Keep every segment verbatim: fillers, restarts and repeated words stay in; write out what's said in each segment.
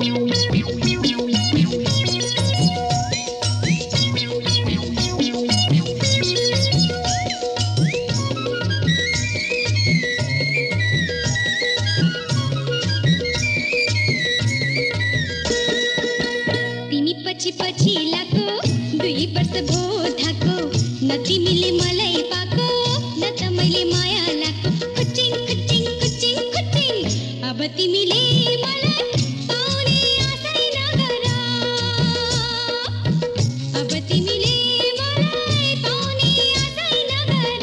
पछि पछि लाको दुई वर्ष भो धाको न तिमीले मलाई पाको न त मैले माया लाको खुचिङ खुचिङ खुचिङ खुचिङ अब तिमीले मलाई पाउने आशै नगर अब तिमीले मलाई पाउने आशै नगर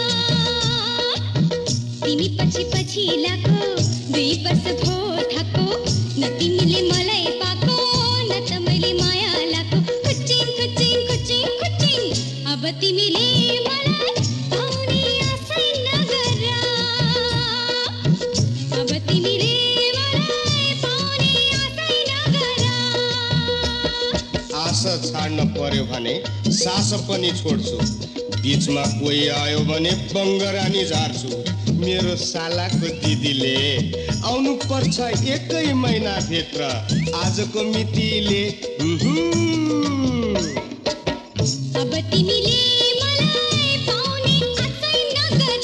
तिमी पछि पछि लाको दुई वर्ष भो धाको न तिमीले मलाई पाको न त मैले माया लाको खुचिङ खुचिङ खुचिङ खुचिङ अब तिमीले मलाई पाउने आशै नगर अब तिमीले मलाई पाउने आशै नगर आशा छाड्न पर्यो भने सास पनि छोड्छु बीचमा कोही आयो भने बङ्गरानी झार्छु मेरो सालाको दिदीले आउनु पर्छ एकै महिना भित्र आजको मितिले अब तिमीले मलाई पाउने आशै नगर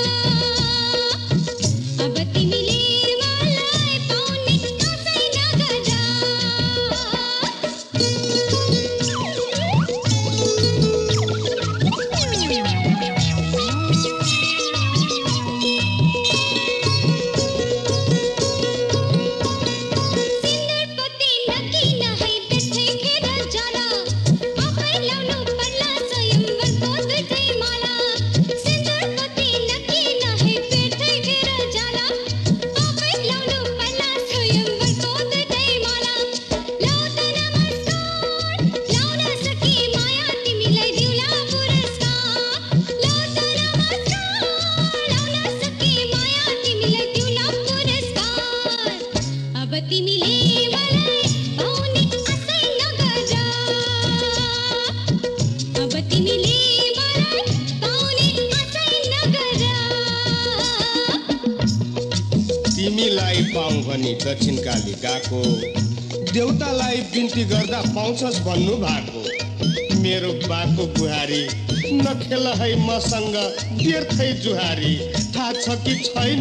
अब तिमीले मलाई पाउने आशै नगर तिमीलाई पाऊँ भनी दक्षिणकाली गएको देउतालाई बिन्ती गर्दा पाउँछस् भन्नु भएको मेरो बाको बुहारी नखेल है मसँग व्यर्थै जुहारी थाहा छ कि छैन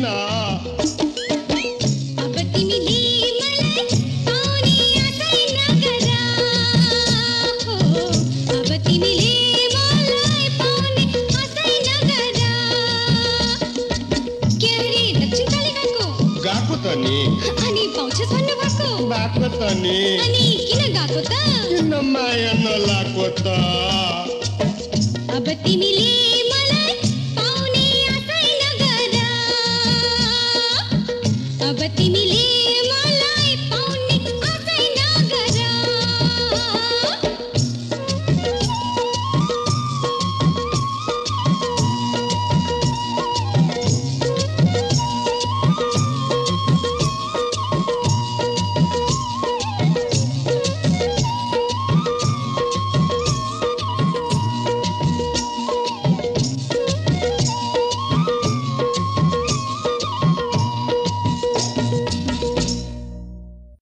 अब तिमीले मलाई पाउने आशै नगर हो अब तिमीले मलाई पाउने आशै नगर के रे दक्षिणकाली गएको गएको त नि अनि पाउँछस् भन्नु भएको भएको त नि अनि किन गएको त किन माया नलाको त अब तिमीले